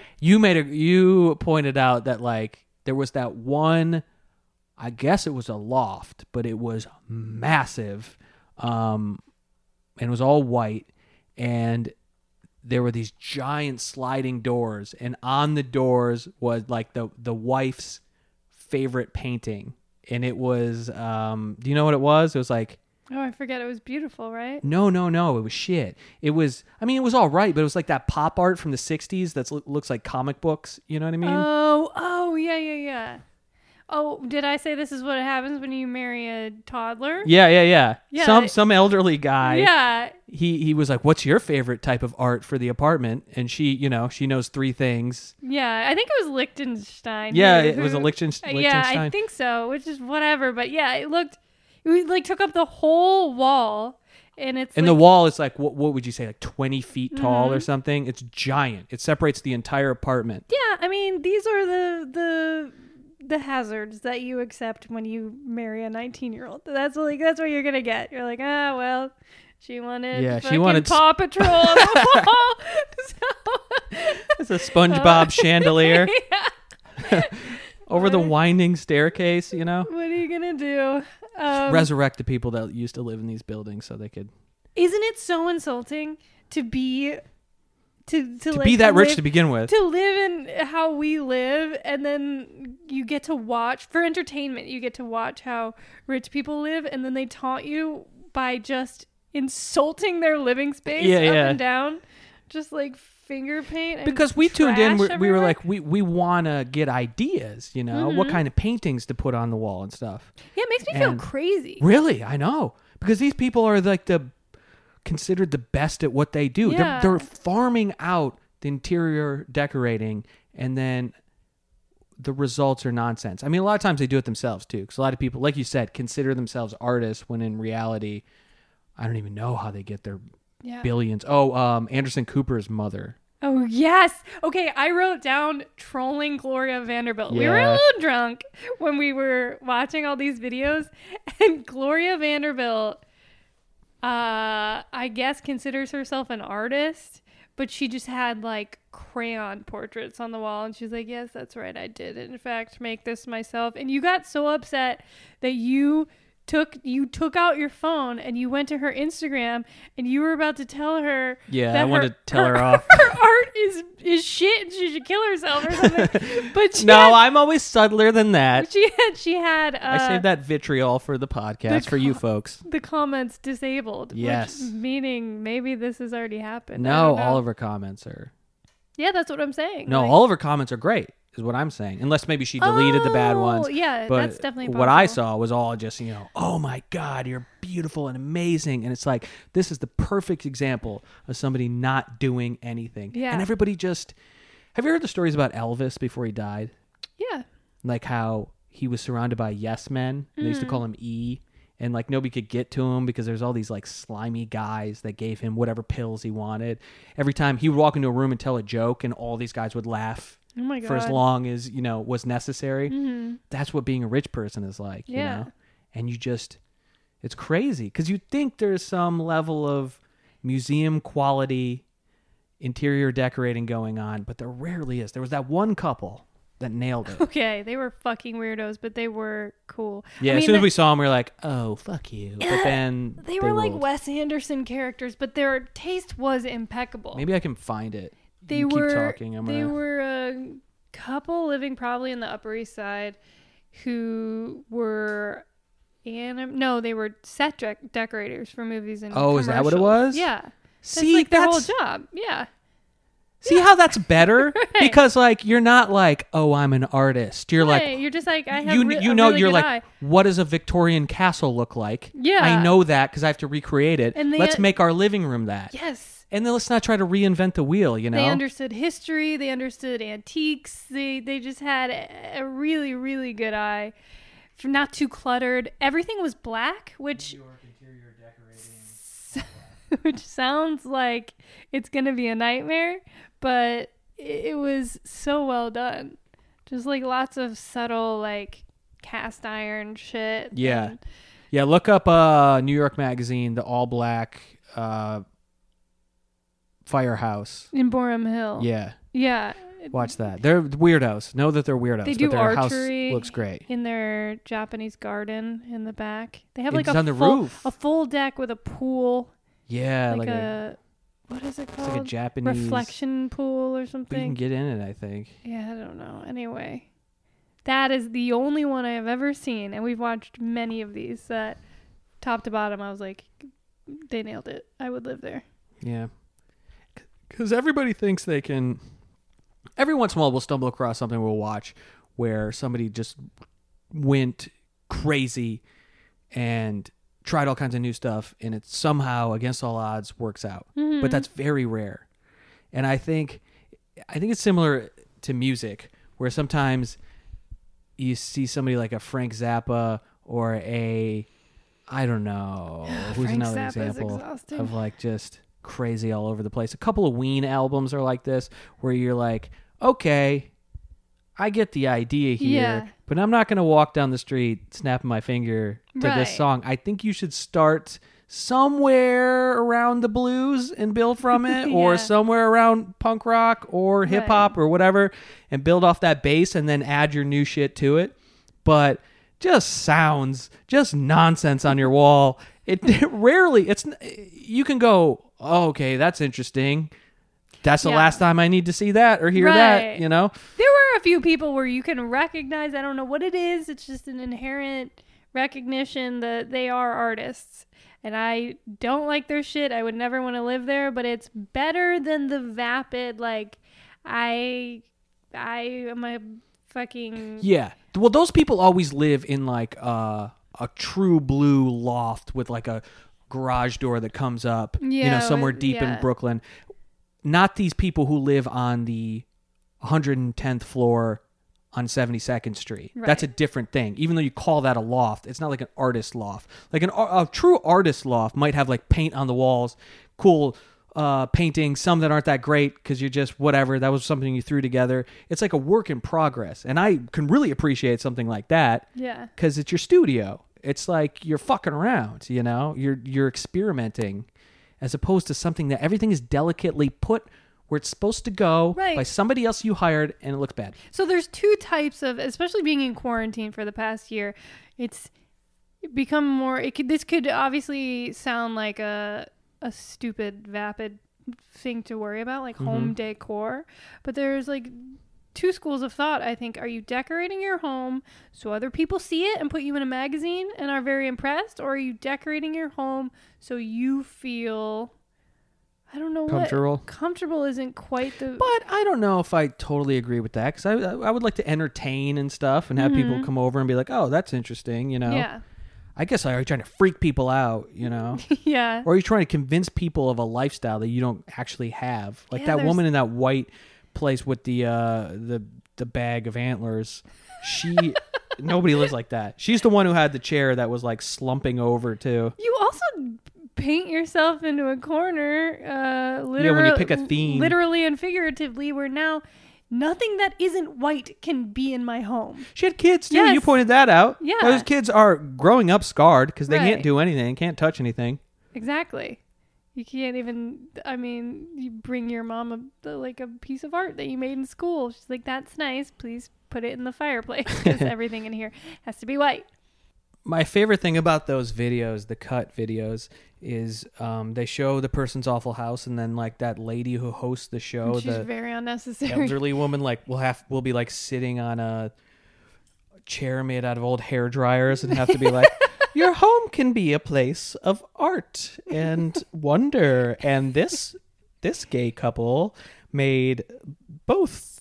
You pointed out that like there was that one, I guess it was a loft, but it was massive. And it was all white, and there were these giant sliding doors, and on the doors was like the wife's favorite painting, and it was do you know what it was? It was like, oh, I forget. It was beautiful, right? No, it was shit. It was, I mean, it was all right, but it was like that pop art from the 60s that looks like comic books, you know what I mean? Oh, yeah. Oh, did I say this is what happens when you marry a toddler? Yeah. Some elderly guy. Yeah. He was like, "What's your favorite type of art for the apartment?" And she, you know, she knows 3 things. Yeah, I think it was Liechtenstein. Yeah, it was a Liechtenstein. Yeah, I think so, which is whatever. But yeah, it like took up the whole wall. And it's the wall is like, what would you say, like 20 feet tall or something? It's giant. It separates the entire apartment. Yeah, I mean, these are the hazards that you accept when you marry a 19-year-old. That's what you're gonna get. You're like, well, she wanted Paw Patrol on the wall. It's a SpongeBob chandelier over the winding staircase. You know, what are you gonna do? Resurrect the people that used to live in these buildings so they could. Isn't it so insulting to be? To be that rich to begin with. To live in how we live, and then you get to watch, for entertainment, you get to watch how rich people live, and then they taunt you by just insulting their living space and down. Just like finger paint. And because we tuned in, we were like, we want to get ideas, you know, what kind of paintings to put on the wall and stuff. Yeah, it makes me feel crazy. Really, I know. Because these people are like considered the best at what they do. Yeah. They're farming out the interior decorating, and then the results are nonsense. I mean, a lot of times they do it themselves too, because a lot of people, like you said, consider themselves artists when in reality, I don't even know how they get their billions. Anderson Cooper's mother. Oh, yes. Okay, I wrote down trolling Gloria Vanderbilt. Yeah. We were a little drunk when we were watching all these videos, and Gloria Vanderbilt, I guess, considers herself an artist, but she just had like crayon portraits on the wall, and she's like, yes, that's right, I did in fact make this myself. And you got so upset that you took out your phone and you went to her Instagram and you were about to tell her that I wanted to tell her off. Her art is shit and she should kill herself or something. But I'm always subtler than that. She had I saved that vitriol for the podcast for you folks. The comments disabled. Yes. Meaning maybe this has already happened. No, all of her comments are. Yeah, that's what I'm saying. No, all of her comments are great. is what I'm saying. Unless maybe she deleted the bad ones. Yeah, but that's definitely possible. what I saw was all just, oh my God, you're beautiful and amazing. And it's like, this is the perfect example of somebody not doing anything. Yeah. And everybody just, have you heard the stories about Elvis before he died? Yeah. Like how he was surrounded by yes men. And they used to call him E. And like nobody could get to him because there's all these like slimy guys that gave him whatever pills he wanted. Every time he would walk into a room and tell a joke, and all these guys would laugh Oh my God. for as long as was necessary. Mm-hmm. That's what being a rich person is like. Yeah. And it's crazy because you think there's some level of museum quality interior decorating going on, but there rarely is. There was that one couple that nailed it. Okay, they were fucking weirdos, but they were cool. Yeah, as soon as we saw them, we were like, "Oh, fuck you!" But then they were like ruled. Wes Anderson characters, but their taste was impeccable. Maybe I can find it. They You were. keep talking. They were a couple living probably in the Upper East Side, who were they were set decorators for movies and. Oh, is that what it commercials. was? Yeah. See, like their whole job. Yeah. See how that's better? Right. Because like you're not like, oh, I'm an artist. You're Right, like, you're just like I have. you're really like, good eye. what does a Victorian castle look like? Yeah. I know that because I have to recreate it. And let's make our living room that. Yes. And then let's not try to reinvent the wheel. They understood history. They understood antiques. They just had a really, really good eye. Not too cluttered. Everything was black, which which sounds like it's gonna be a nightmare, but it was so well done. Just like lots of subtle like cast iron shit. Yeah. Yeah, look up New York Magazine, the all black firehouse In Borum Hill. Yeah. Yeah. Watch that. They're weirdos. Know that they're weirdos. They do but their archery house looks great. in their Japanese garden in the back. They have It's like on the roof. a full deck with a pool. Yeah, Like a what is it called? it's like a Japanese reflection pool or But you something. can get in it, I think. Yeah, I don't know. Anyway, that is the only one I have ever seen, and we've watched many of these that top to bottom I was like, they nailed it. I would live there. Yeah. Because everybody thinks they can. Every once in a while, we'll stumble across something we'll watch where somebody just went crazy and tried all kinds of new stuff, and it somehow, against all odds, works out. Mm-hmm. But that's very rare. And I think it's similar to music, where sometimes you see somebody like a Frank Zappa or I don't know, who's Frank another Zappa's example exhausting. of like just crazy all over the place. A couple of Ween albums are like this, where you're like, okay, I get the idea here, Yeah. but I'm not going to walk down the street snapping my finger to this Right. song. I think you should start somewhere around the blues and build from it, or Yeah. somewhere around punk rock or hip hop or whatever, and build off that base and then add your new shit to it. But just sounds just nonsense on your wall. It rarely, you can go, oh, okay, that's interesting. That's the last time I need to see that or hear that, There were a few people where you can recognize, I don't know what it is, it's just an inherent recognition that they are artists. And I don't like their shit. I would never want to live there, but it's better than the vapid, like, I am a fucking... Yeah. Well, those people always live in like a true blue loft with like a garage door that comes up, somewhere deep in Brooklyn. Not these people who live on the 110th floor on 72nd Street. Right. That's a different thing. Even though you call that a loft, it's not like an artist loft. Like a true artist loft might have like paint on the walls, cool paintings, some that aren't that great because you're just whatever. That was something you threw together. It's like a work in progress. And I can really appreciate something like that. Yeah. Because it's your studio. It's like you're fucking around, You're experimenting, as opposed to something that everything is delicately put where it's supposed to go by somebody else you hired, and it looks bad. So there's two types of, especially being in quarantine for the past year, it's become more, this could obviously sound like a stupid, vapid thing to worry about, like home decor, but there's like two schools of thought, I think. Are you decorating your home so other people see it and put you in a magazine and are very impressed? Or are you decorating your home so you feel I don't know comfortable. what comfortable isn't quite the. But I don't know if I totally agree with that, because I would like to entertain and stuff and have people come over and be like, oh, that's interesting, you know. Yeah. I guess are you trying to freak people out, you know? Yeah. Or are you trying to convince people of a lifestyle that you don't actually have? Like Yeah, that woman in that white place with the bag of antlers. Nobody lives like that. She's the one who had the chair that was like slumping over too. You also paint yourself into a corner, when you pick a theme. Literally and figuratively, where now nothing that isn't white can be in my home. She had kids too. Yes. You pointed that out. Yeah. Those kids are growing up scarred because they Right. can't do anything, can't touch anything. Exactly. You can't even, I mean, you bring your mom a piece of art that you made in school. She's like, that's nice. Please put it in the fireplace because everything in here has to be white. My favorite thing about those videos, the cut videos, is they show the person's awful house, and then like that lady who hosts the show, She's the very unnecessary. elderly woman, like will be like sitting on a chair made out of old hair dryers and have to be like, your home can be a place of art and wonder, and this gay couple made both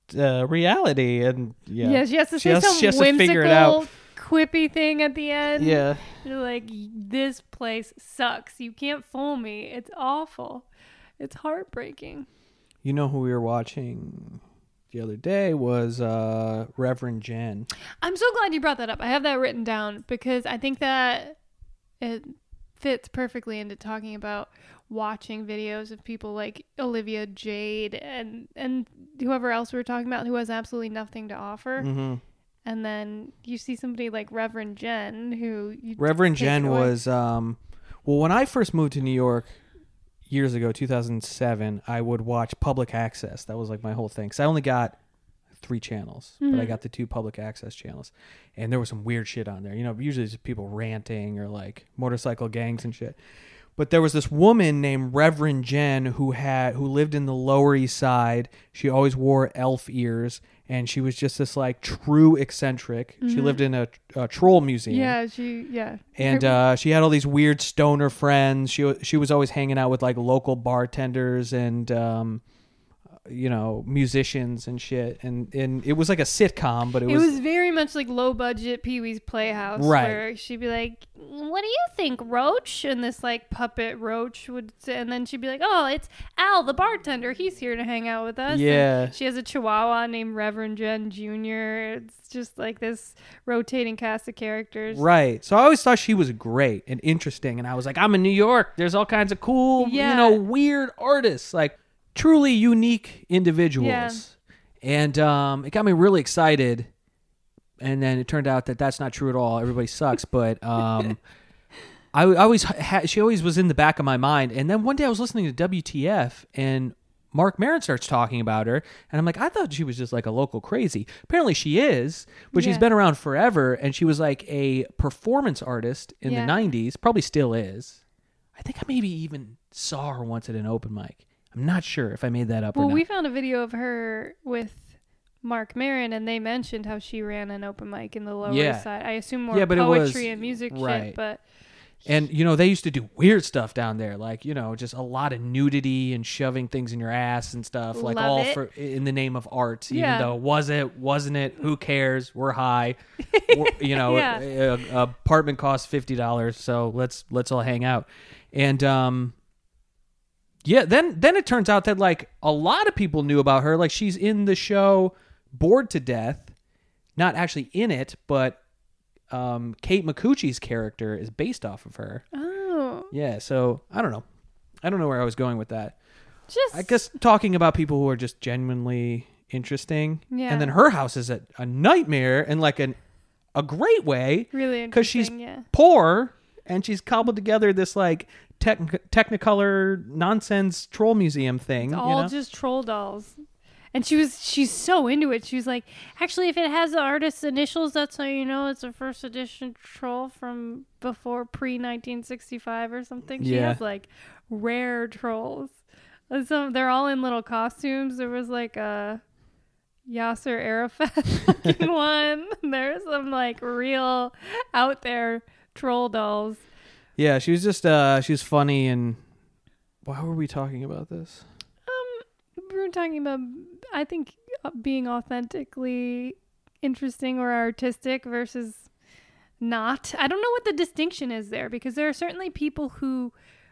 reality, and Yeah, she has to say she has some to figure it out. whimsical, quippy thing at the end. Yeah. You're like, this place sucks. You can't fool me. It's awful. It's heartbreaking. You know who we were watching the other day was Reverend Jen. I'm so glad you brought that up. I have that written down because I think that it fits perfectly into talking about watching videos of people like Olivia Jade and whoever else we were talking about who has absolutely nothing to offer. Mm-hmm. And then you see somebody like Reverend Jen Reverend Jen was, when I first moved to New York years ago, 2007, I would watch public access. That was like my whole thing. Because I only got 3 channels, but I got the 2 public access channels. And there was some weird shit on there. You know, usually it's people ranting or like motorcycle gangs and shit. But there was this woman named Reverend Jen who lived in the Lower East Side. She always wore elf ears, and she was just this like true eccentric. She lived in a troll museum. Yeah, And she had all these weird stoner friends. She was always hanging out with like local bartenders and musicians and shit. And it was like a sitcom, but it was very much like low budget Pee-wee's Playhouse, right? Where she'd be like, "What do you think, Roach?" And this like puppet Roach would say, and then she'd be like, "Oh, it's Al, the bartender. He's here to hang out with us." Yeah. And she has a Chihuahua named Reverend Jen Jr. It's just like this rotating cast of characters, right? So I always thought she was great and interesting, and I was like, I'm in New York. There's all kinds of cool, weird artists, like truly unique individuals. Yeah. And it got me really excited. And then it turned out that that's not true at all. Everybody sucks. But she always was in the back of my mind. And then one day I was listening to WTF, and Mark Maron starts talking about her. And I'm like, I thought she was just like a local crazy. Apparently she is, but she's been around forever. And she was like a performance artist in the 90s. Probably still is. I think I maybe even saw her once at an open mic. I'm not sure if I made that up or not. Well, we found a video of her with Mark Maron, and they mentioned how she ran an open mic in the Lower East Side. I assume more poetry and music shit, but... And, they used to do weird stuff down there, like, just a lot of nudity and shoving things in your ass and stuff, like in the name of art, even though wasn't it, who cares, we're high, apartment costs $50, so let's all hang out. And, then it turns out that like a lot of people knew about her. Like she's in the show Bored to Death, not actually in it, but Kate Micucci's character is based off of her. Oh. Yeah, so I don't know where I was going with that. I guess talking about people who are just genuinely interesting. Yeah. And then her house is a nightmare in like a great way. Really interesting, because she's poor and she's cobbled together this like Technicolor nonsense troll museum thing. It's all just troll dolls. And she's so into it. She was like, actually, if it has the artist's initials, that's how you know it's a first edition troll from before pre-1965 or something. She has like rare trolls. So they're all in little costumes. There was like a Yasser Arafat fucking one. There's some like real out there troll dolls. Yeah, she was just she was funny and Why were we talking about this? We were talking about, I think, being authentically interesting or artistic versus not. I don't know what the distinction is there, because there are certainly people who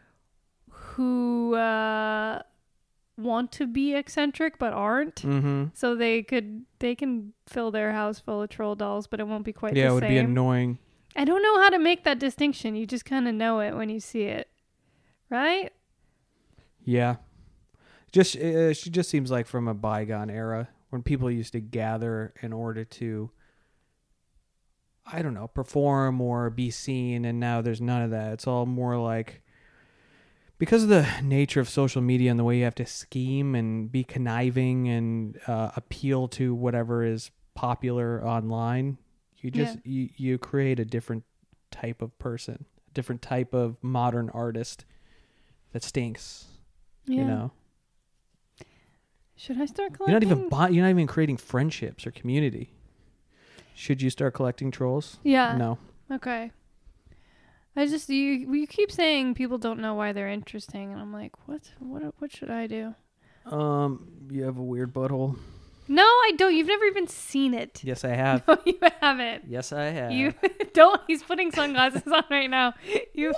want to be eccentric but aren't. Mm-hmm. So they can fill their house full of troll dolls, but it won't be quite the same. Yeah, it would be annoying. I don't know how to make that distinction. You just kind of know it when you see it, right? Yeah. She just seems like from a bygone era when people used to gather in order to, I don't know, perform or be seen, and now there's none of that. It's all more like, because of the nature of social media and the way you have to scheme and be conniving and appeal to whatever is popular online, you create a different type of person, a different type of modern artist that stinks. Yeah. You know, should I start collecting? You're not even creating friendships or community. Should you start collecting trolls? Yeah. No. Okay. I just you keep saying people don't know why they're interesting, and I'm like, what should I do? You have a weird butthole. No, I don't. You've never even seen it. Yes, I have. No, you haven't. Yes, I have. You don't. He's putting sunglasses on right now. You.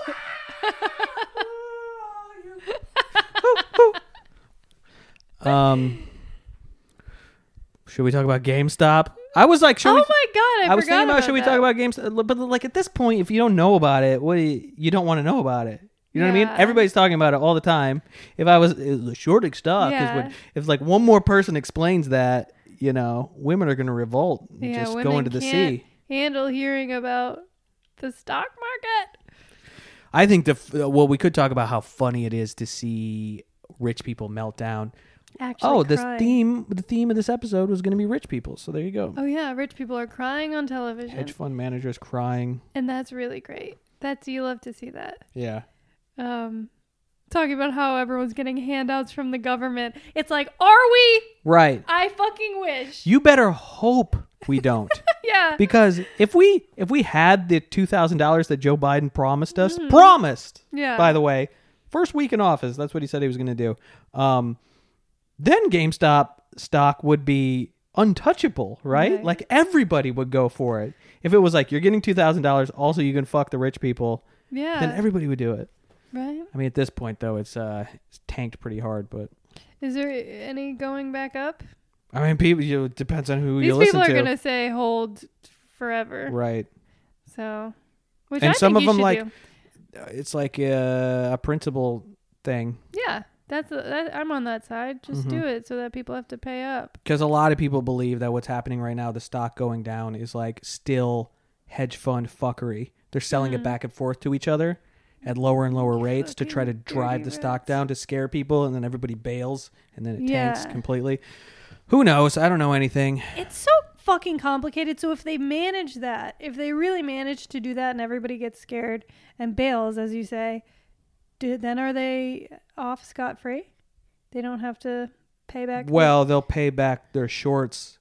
Should we talk about GameStop? I was like, my God, I was thinking about, should we that. talk about GameStop? But like at this point, if you don't know about it, you don't want to know about it. You know what I mean? Everybody's talking about it all the time. If I was shorting stock, if like one more person explains that, you know, women are going to revolt and just go into the sea. Handle hearing about the stock market. I think we could talk about how funny it is to see rich people melt down. Actually, the theme of this episode was going to be rich people. So there you go. Oh yeah, rich people are crying on television. Hedge fund managers crying, and that's really great. You love to see that. Yeah. Talking about how everyone's getting handouts from the government. It's like, are we? Right. I fucking wish. You better hope we don't. Yeah. Because if we had the $2,000 that Joe Biden promised us, yeah. By the way, first week in office, that's what he said he was going to do. Then GameStop stock would be untouchable, right? Like everybody would go for it. If it was like, you're getting $2,000, also you can fuck the rich people. Yeah. Then everybody would do it. Right. I mean, at this point though, it's tanked pretty hard, but. Is there any going back up? I mean, people, it depends on who These you listen to. people are going to say hold forever. Right. So, which and I some think of you them should like, do. It's like a principle thing. Yeah. I'm on that side. Just do it so that people have to pay up. Because a lot of people believe that what's happening right now, the stock going down, is like still hedge fund fuckery. They're selling it back and forth to each other at lower and lower rates to try to drive the stock down to scare people, and then everybody bails, and then it tanks completely. Who knows? I don't know anything. It's so fucking complicated. So if they manage that, if they really manage to do that and everybody gets scared and bails, as you say, then are they off scot-free? They don't have to pay back? Well, they'll pay back their shorts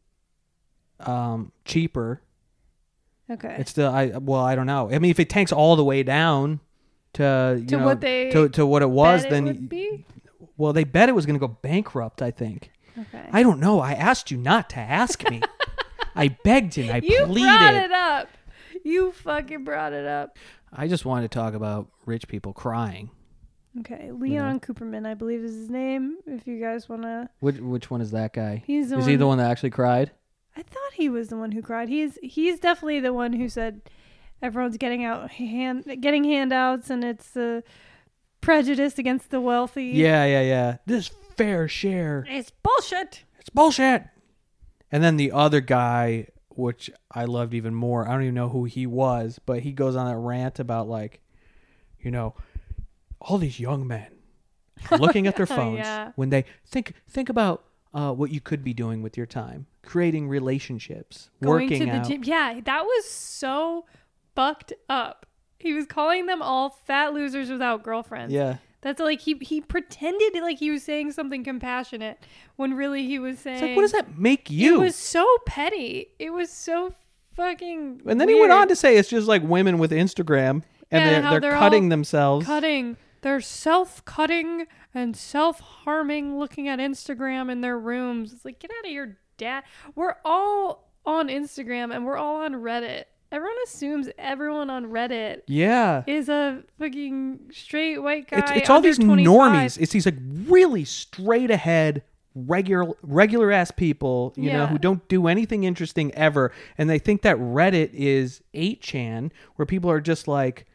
cheaper. Okay. It's still, I don't know. I mean, if it tanks all the way down to what it was, then would be? Well, they bet it was going to go bankrupt, I think. Okay. I don't know. I asked you not to ask me. I begged and I pleaded. You brought it up. You fucking brought it up. I just wanted to talk about rich people crying. Okay, Leon Cooperman, I believe is his name. If you guys want to. Which one is that guy? Is he the one that actually cried? I thought he was the one who cried. He's definitely the one who said everyone's getting handouts and it's prejudice against the wealthy. Yeah. This fair share. It's bullshit. It's bullshit. And then the other guy, which I loved even more, I don't even know who he was, but he goes on that rant about like, you know, all these young men looking at their phones when they think about what you could be doing with your time, creating relationships, working out. Gym. Yeah, that was so fucked up. He was calling them all fat losers without girlfriends. Yeah. That's like he pretended like he was saying something compassionate when really he was saying. It's like, what does that make you? It was so petty. It was so fucking. And then weird. he went on to say it's just like women with Instagram and they're cutting themselves. Cutting. they're self-cutting and self-harming, looking at Instagram in their rooms. It's like, get out of here, Dad. We're all on Instagram and we're all on Reddit. Everyone assumes everyone on Reddit is a fucking straight white guy. It's all these 25. normies. It's these like really straight ahead, regular ass people, you know, who don't do anything interesting ever. And they think that Reddit is 8chan, where people are just like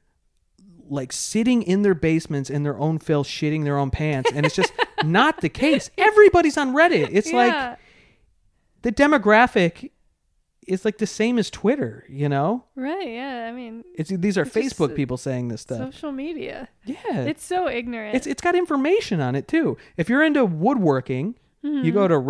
sitting in their basements in their own filth, shitting their own pants. And it's just not the case. Everybody's on Reddit. It's like the demographic is like the same as Twitter, you know? Right, yeah. I mean, these are Facebook people saying this stuff. Social media. Yeah. It's so ignorant. It's got information on it too. If you're into woodworking, you go to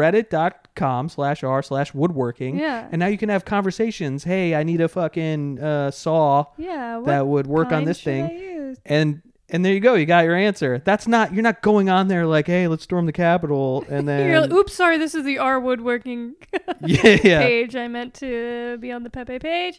reddit.com/r/woodworking. Yeah. And now you can have conversations. Hey, I need a fucking saw that would work on this thing. And there you go. You got your answer. You're not going on there like, hey, let's storm the Capitol. And then you're like, oops, sorry, this is the R Woodworking page. I meant to be on the Pepe page.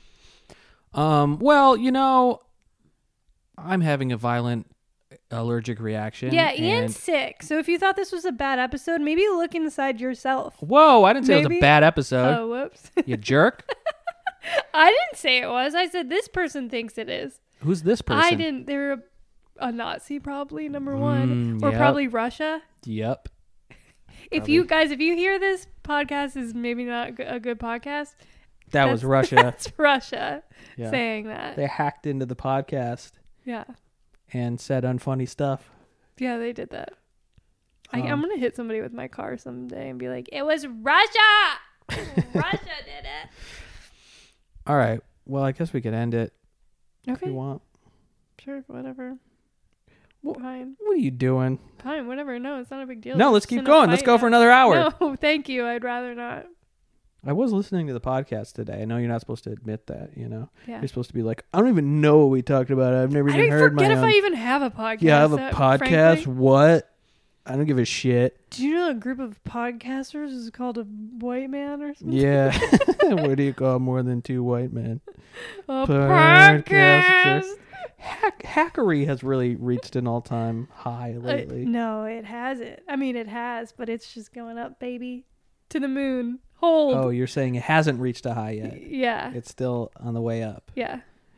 Well, you know, I'm having a violent allergic reaction. Yeah, Ian's sick. So if you thought this was a bad episode, maybe look inside yourself. Whoa, I didn't say it was a bad episode. Oh, whoops. You jerk. I didn't say it was. I said this person thinks it is. Who's this person? I didn't. They're a Nazi, probably, number one. Or probably Russia. Yep. If you hear this podcast is maybe not a good podcast. That was Russia. That's Russia saying that. They hacked into the podcast. Yeah. And said unfunny stuff. Yeah, they did that. I'm going to hit somebody with my car someday and be like, it was Russia! Russia did it. All right. Well, I guess we could end it. Okay. If you want. Sure, whatever. Fine. What are you doing? Fine, whatever. No, it's not a big deal. No, let's keep going. Let's go for another hour. No, thank you. I'd rather not. I was listening to the podcast today. I know you're not supposed to admit that, you know? Yeah. You're supposed to be like, I don't even know what we talked about. I've never even heard my own. I forget if I even have a podcast. Yeah, I have a podcast. Frankly. What? I don't give a shit. Do you know a group of podcasters is called a white man or something? Yeah. What do you call more than two white men? A podcast. Hackery has really reached an all-time high lately. No, it hasn't. I mean, it has, but it's just going up, baby. To the moon. Hold. Oh, you're saying it hasn't reached a high yet. Yeah. It's still on the way up. Yeah.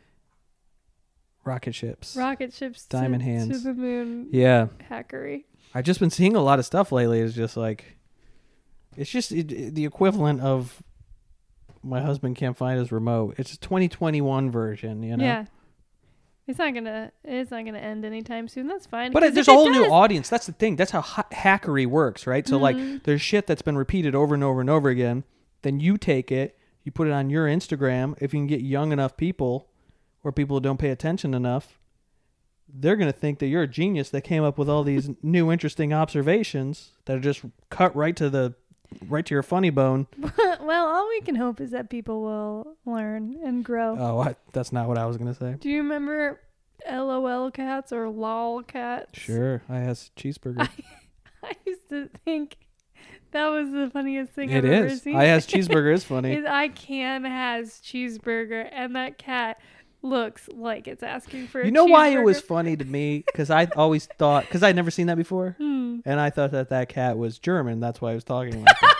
Rocket ships. Diamond hands. To the moon. Yeah. Hackery. I've just been seeing a lot of stuff lately. It's just like, it's just the equivalent of my husband can't find his remote. It's a 2021 version, you know? Yeah. It's not gonna end anytime soon. That's fine. But there's a whole new audience. That's the thing. That's how hackery works, right? So like, there's shit that's been repeated over and over and over again. Then you take it, you put it on your Instagram. If you can get young enough people, or people who don't pay attention enough, they're gonna think that you're a genius that came up with all these new interesting observations that are just cut right to your funny bone. Well, all we can hope is that people will learn and grow. Oh, that's not what I was going to say. Do you remember LOL cats or LOL cats? Sure. I has cheeseburger. I used to think that was the funniest thing I've ever seen. I has cheeseburger is funny. I can has cheeseburger, and that cat looks like it's asking for a cheeseburger. You know why it was funny to me? Because I always thought, because I'd never seen that before, and I thought that cat was German. That's why I was talking like that.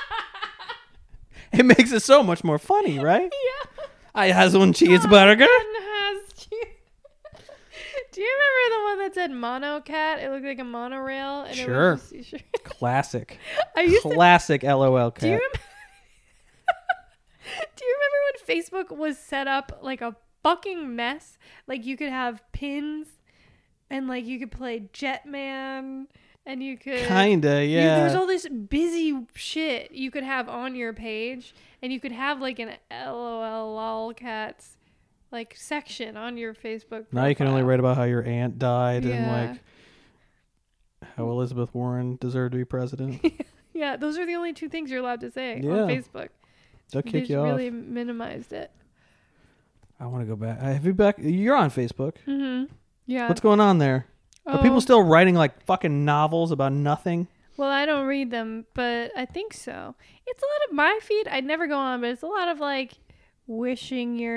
It makes it so much more funny, right? Yeah. I has one cheeseburger. Do you remember the one that said mono cat? It looked like a monorail. And sure. It was just, Classic. Classic LOL cat. Do you remember when Facebook was set up like a fucking mess? Like you could have pins and like you could play Jetman. And you could kinda, yeah. There's all this busy shit you could have on your page, and you could have like an LOL lolcats like section on your Facebook profile. Now you can only write about how your aunt died and like how Mm. Elizabeth Warren deserved to be president. Yeah, those are the only two things you're allowed to say on Facebook. They'll kick you off. They really minimized it. I want to go back. Have you back? You're on Facebook. Mm-hmm. Yeah. What's going on there? Are people still writing like fucking novels about nothing? Well, I don't read them, but I think so. It's a lot of my feed. I'd never go on, but it's a lot of like wishing your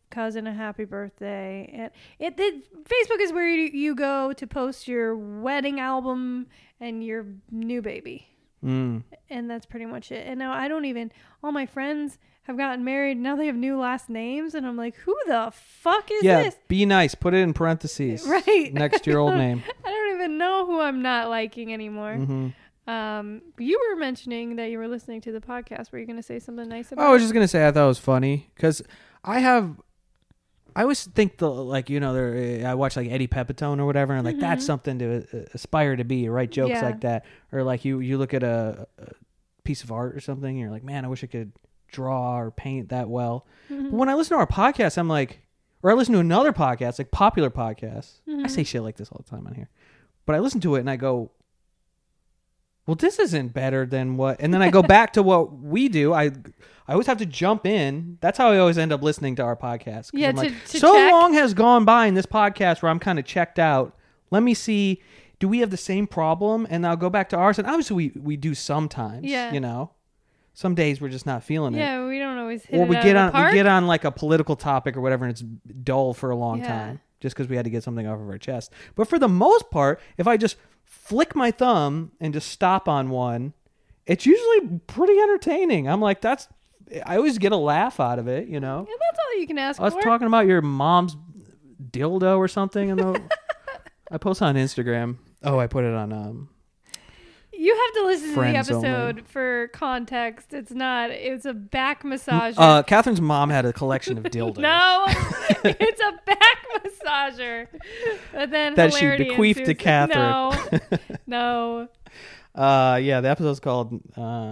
cousin a happy birthday. And Facebook is where you go to post your wedding album and your new baby. And that's pretty much it. And now all my friends have gotten married. Now they have new last names. And I'm like, who the fuck is this? Be nice. Put it in parentheses. Right. Next to your old name. I don't even know who I'm not liking anymore. Mm-hmm. You were mentioning that you were listening to the podcast. Were you going to say something nice about it? I was just going to say I thought it was funny because I always think I watch like Eddie Pepitone or whatever, and like that's something to aspire to be, right? Jokes like that, or like you look at a piece of art or something, and you're like, man, I wish I could draw or paint that well. But when I listen to our podcast, I'm like, or I listen to another podcast, like popular podcasts. I say shit like this all the time on here, but I listen to it and I go, well, this isn't better than what, and then I go back to what we do. I always have to jump in. That's how I always end up listening to our podcast. Yeah, to so check. Long has gone by in this podcast where I'm kind of checked out. Let me see, do we have the same problem? And I'll go back to ours. And obviously we do sometimes, you know. Some days we're just not feeling it. Yeah, we don't always hit or it we out get of on the park. we get on like a political topic or whatever, and it's dull for a long time just because we had to get something off of our chest. But for the most part, if I just flick my thumb and just stop on one, it's usually pretty entertaining. I'm like, I always get a laugh out of it, you know. Yeah, that's all you can ask for. I was talking about your mom's dildo or something, and I post on Instagram. Oh, I put it on. You have to listen to the episode only. For context. It's a back massager. Catherine's mom had a collection of dildos. No, it's a back massager. But then that she bequeathed to Catherine. No. Yeah, the episode's called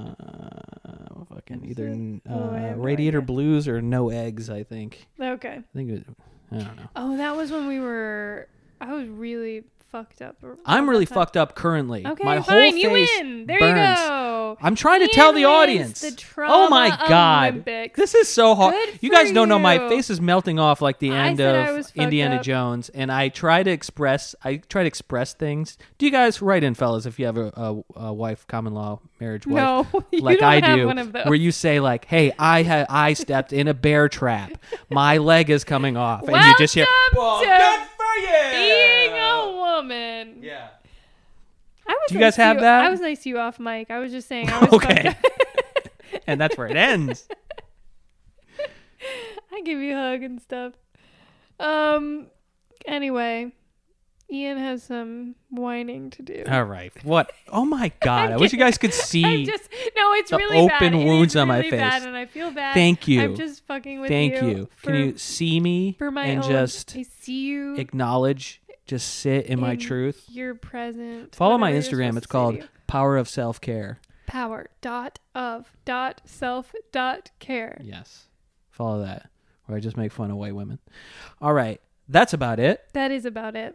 Radiator Blues or No Eggs, I think. Okay. I don't know. Oh, that was when I was really fucked up. I'm really fucked up currently. Okay, my fine. whole You face win. There burns. you go. I'm trying to tell the audience. The oh my God. Olympics. This is so hard. Good you guys for don't know, my you. face is melting off like the end of Indiana up. Jones, and I try to express things. Do you guys write in, fellas, if you have a wife, common law marriage wife? No, you like don't I have do, one of those. where you say like, "Hey, I stepped in a bear trap. My leg is coming off," and you just hear, "Well, good for you." Being a woman. Yeah. Do you guys have that? I was nice to you off mic. I was just saying. I was okay. And that's where it ends. I give you a hug and stuff. Anyway, Ian has some whining to do. All right. What? Oh my God! I wish you guys could see. It's the really open bad. wounds on my face, bad, and I feel bad. Thank you. I'm just fucking with Thank you. Can you see me and just I see you. Acknowledge? Just sit in my truth. You're present. Follow my Instagram. It's called Power of Self-Care. Power.of.self.care. Yes. Follow that. Where I just make fun of white women. All right. That's about it. That is about it.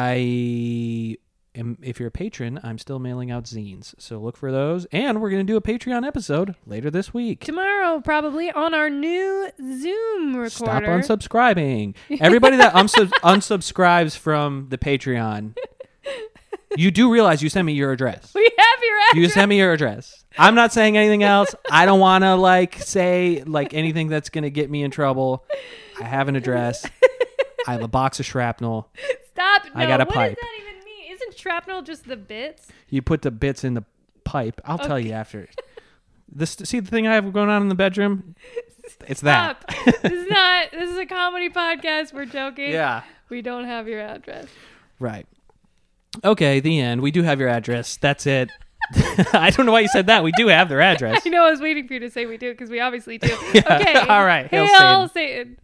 If you're a patron, I'm still mailing out zines. So look for those. And we're going to do a Patreon episode later this week. Tomorrow, probably, on our new Zoom recorder. Stop unsubscribing. Everybody that unsubscribes from the Patreon, you do realize you sent me your address. We have your address. You sent me your address. I'm not saying anything else. I don't want to say anything that's going to get me in trouble. I have an address. I have a box of shrapnel. Stop. I got a pipe. What does that even mean? Isn't shrapnel just the bits? You put the bits in the pipe. I'll tell you after. See the thing I have going on in the bedroom? It's Stop. that. This is a comedy podcast. We're joking. Yeah. We don't have your address. Right. Okay, the end. We do have your address. That's it. I don't know why you said that. We do have their address. I know. I was waiting for you to say we do because we obviously do. Yeah. Okay. All right. Hail Satan.